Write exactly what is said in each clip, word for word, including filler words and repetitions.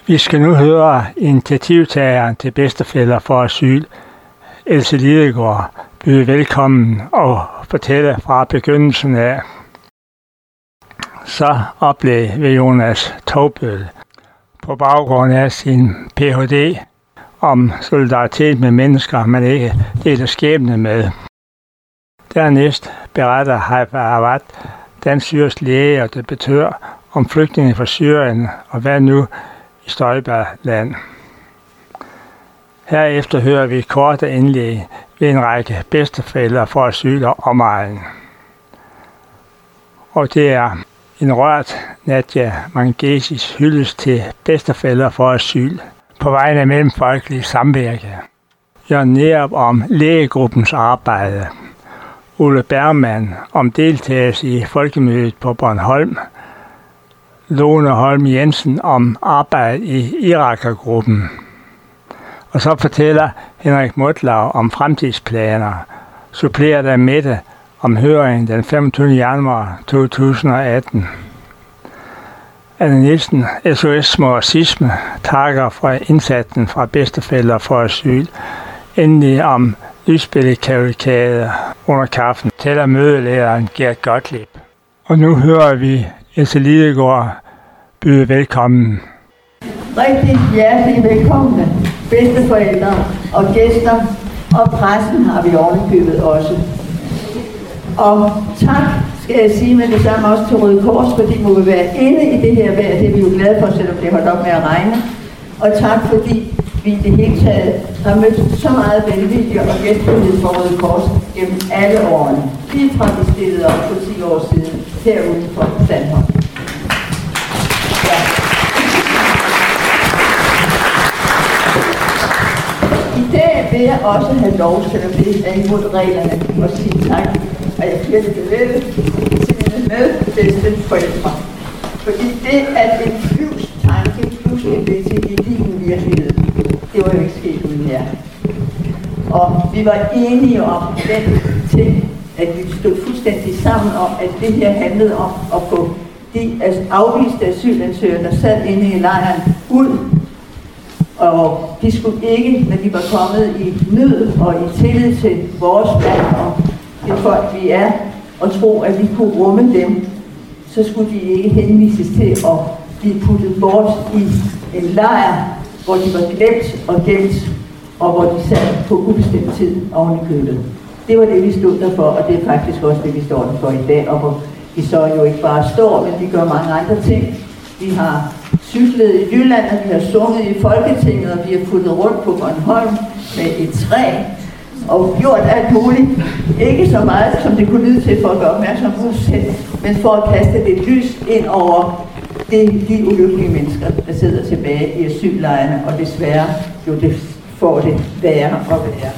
Vi skal nu høre initiativtageren til Bedsteforældre for Asyl, Else Lidegaard, byde velkommen og fortælle fra begyndelsen af. Så oplevede ved Jonas Tovbøl på baggrund af sin P H D om solidaritet med mennesker, man ikke deler skæbne med. Dernæst beretter Haifa Awad, dansk syrisk læge og debattør, om flygtninge fra Syrien og hvad nu i Støjbergland. Herefter hører vi korte indlæg ved en række bedsteforældre for asyl og omegn. Og det er en rørt Nadia Mangesis hyldest til bedsteforældre for asyl på vegne af Mellemfolkelig Samvirke. Jørgen Nerup om lægegruppens arbejde. Ole Bergmann om deltagelse i folkemødet på Bornholm. Lone Holm Jensen om arbejde i Irakergruppen. Og så fortæller Henrik Motlau om fremtidsplaner, suppleret af Mette om høringen den femogtyvende januar to tusind og atten. Anne Nielsen, S O S mod racisme, takker for indsatsen fra Bedsteforældre for Asyl. Endelig om lysbilledkavalkade under kaffen, tæller mødelæreren Gert Gottlieb. Og nu hører vi Else Lidegaard byde velkommen. Rigtig hjertelig velkomne, bedsteforældre og gæster, og pressen har vi ovenikøbet også. Og tak skal jeg sige med det samme også til Røde Kors, fordi må vi være inde i det her vejr, det er vi jo glade for, selvom det holdt op med at regne. Og tak fordi vi i det hele taget har mødt så meget velvilje og gæstfrihed for Røde Kors gennem alle årene. Lige fra vi stillede op for ti år siden herude for Sandholm. Ja. I dag vil jeg også have lov, selvom det er imod reglerne, at sige tak. Og jeg giver det bevæget til mine medbedste forældre. Fordi det er en flyvs tanke, plus en til i din virkelighed. Det var jo ikke sket uden jer. Og vi var enige om den ting, at vi stod fuldstændig sammen om, at det her handlede om at få de afviste asylansøgere, der sad inde i lejren, ud. Og de skulle ikke, når de var kommet i nød og i tillid til vores land og det folk vi er, og tro, at vi kunne rumme dem, så skulle de ikke henvises til at blive puttet bort i en lejr, hvor de var glemt og gemt, og hvor de sad på ubestemt tid oven i købet. Det var det, vi stod der for, og det er faktisk også det, vi står der for i dag, og hvor vi så jo ikke bare står, men vi gør mange andre ting. Vi har cyklet i Jylland, og vi har sunget i Folketinget, og vi har puttet rundt på Bornholm med et træ, og gjort alt muligt. Ikke så meget, som det kunne lyde til for at gøre opmærksom på os selv, men for at kaste lidt lys ind over de, de ulykkelige mennesker, der sidder tilbage i asyllejrene, og desværre jo det får det værre og værre.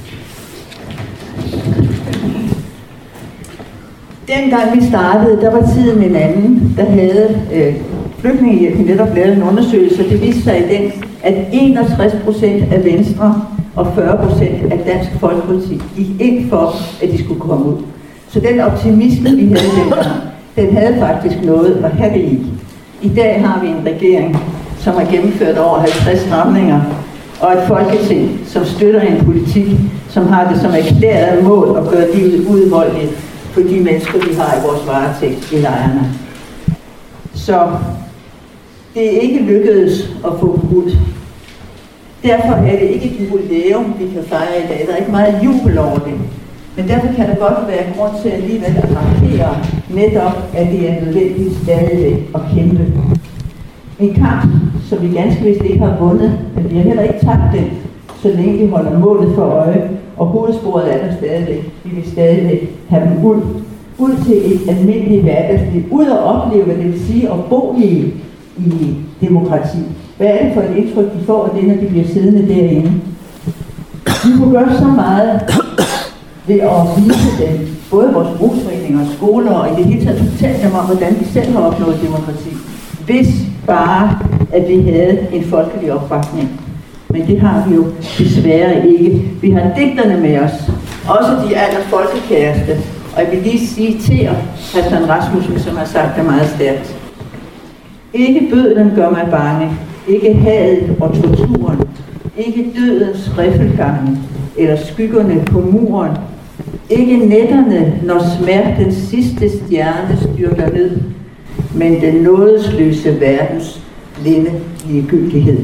Dengang vi startede, der var tiden en anden, der havde øh, Flygtningehjælpen netop lavet en undersøgelse, og det viste sig i den, at enogtres procent af Venstre og fyrre procent af Dansk Folkeparti gik ind for, at de skulle komme ud. Så den optimisme, vi havde dengang, den havde faktisk noget at have det i. I dag har vi en regering, som har gennemført over halvtreds stramninger, og et folketing, som støtter en politik, som har det som erklæret mål at gøre livet udholdeligt for de mennesker, vi har i vores varetægt i lejrene. Så det er ikke lykkedes at få dem ud. Derfor er det ikke et jubilæum, vi kan fejre i dag. Der er ikke meget jubel over det. Men derfor kan der godt være grund til alligevel at markere netop, at det er nødvendigt stadigvæk at kæmpe. En kamp, som vi ganske vist ikke har vundet, men vi har heller ikke tabt den, så længe vi holder målet for øje, og hovedsporet er der stadigvæk. Vi vil stadigvæk have dem ud. Ud til et almindeligt hverdagsliv. Ud og opleve, hvad det vil sige at bo i, i demokrati. Hvad er det for et indtryk, de får af det, når de bliver siddende derinde? Vi kunne gøre så meget ved at vise dem, både vores brugsforeninger, skoler og i det hele taget fortælle dem om, hvordan vi selv har opnået demokrati. Hvis bare, at vi havde en folkelig opbakning. Men det har vi jo desværre ikke. Vi har digterne med os, også de aller folkekæreste. Og jeg vil lige sige til Christian Rasmussen, som har sagt det meget stærkt. Ikke bødlen gør mig bange, ikke hadet og torturen, ikke dødens riffelgange eller skyggerne på muren, ikke nætterne, når smertens sidste stjerne styrker ned, men den nådesløse verdens blinde ligegyldighed.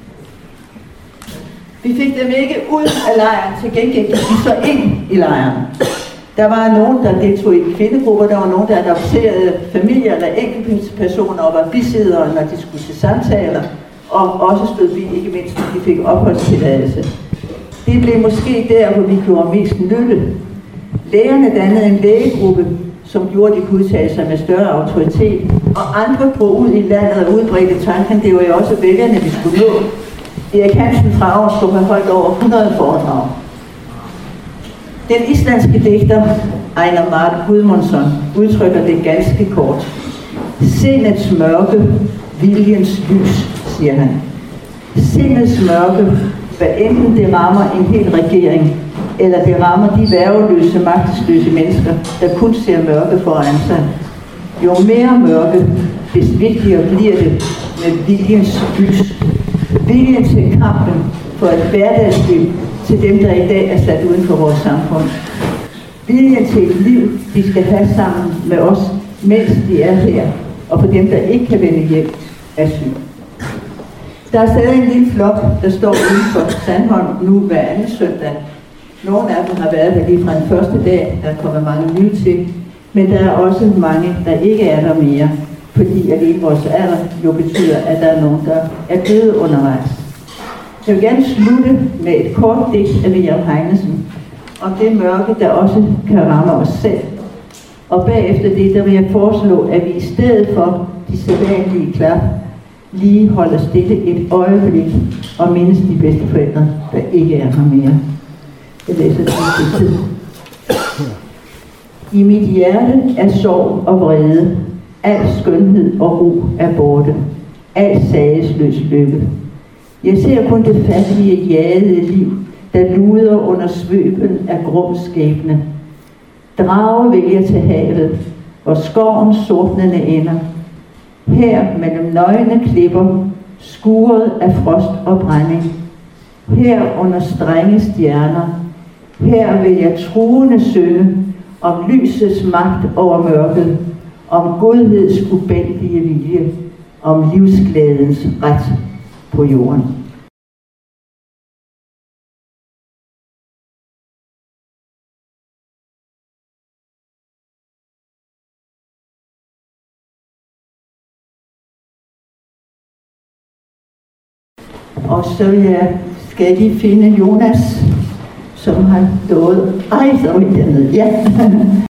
Vi fik dem ikke ud af lejren, til gengæld gik de så ind i lejren. Der var nogen, der deltog i kvindegrupper, der var nogen, der adopterede familier eller enkeltpersoner og var bisiddere, når de skulle til samtaler, og også stod vi, ikke mindst, når de fik opholdstilladelse. Det blev måske der, hvor vi gjorde mest nytte. Lægerne dannede en lægegruppe, som gjorde, at de kunne udtale sig med større autoritet, og andre drog ud i landet og udbredte tanken, det var jo også vælgerne, vi skulle nå. Erik Hansen fra Avnstrup har holdt over hundrede foredrag. Den islandske digter Einar Már Guðmundsson udtrykker det ganske kort. Sindets mørke, viljens lys, siger han. Sindets mørke, hvad enten det rammer en hel regering, eller det rammer de værgeløse, magtesløse mennesker, der kun ser mørke foran sig. Jo mere mørke, des vigtigere bliver det med viljens lys. Viljen til kampen for et hverdagsliv til dem, der i dag er sat uden for vores samfund. Viljen til et liv, de skal have sammen med os, mens de er her, og for dem, der ikke kan vende hjem, asyl. Der er stadig en lille flok, der står uden for Sandholm nu hver anden søndag. Nogle af dem har været der lige fra den første dag, der er kommet mange nye til, men der er også mange, der ikke er der mere, fordi alene vores alder jo betyder, at der er nogen, der er døde undervejs. Jeg vil gerne slutte med et kort digt af William Heinesen om det mørke, der også kan ramme os selv. Og bagefter det, der vil jeg foreslå, at vi i stedet for de sædvanlige klap, lige holder stille et øjeblik og mindes de bedste forældre, der ikke er her mere. Jeg læser det i tid. I mit hjerte er sorg og vrede, al skønhed og ro er borte, al sagesløs lykke. Jeg ser kun det fattige, jagede liv, der luder under svøben af grum skæbne. Drage vil jeg til havet, hvor skovens sortnende ender. Her mellem nøgne klipper, skuret af frost og brænding. Her under strenge stjerner, her vil jeg truende synge om lysets magt over mørket, om godheds ubændige vilje, om livsglædens ret på jorden. Og så jeg, skal jeg lige finde Jonas, som har dået. Ej, så er vi dernede. Ja.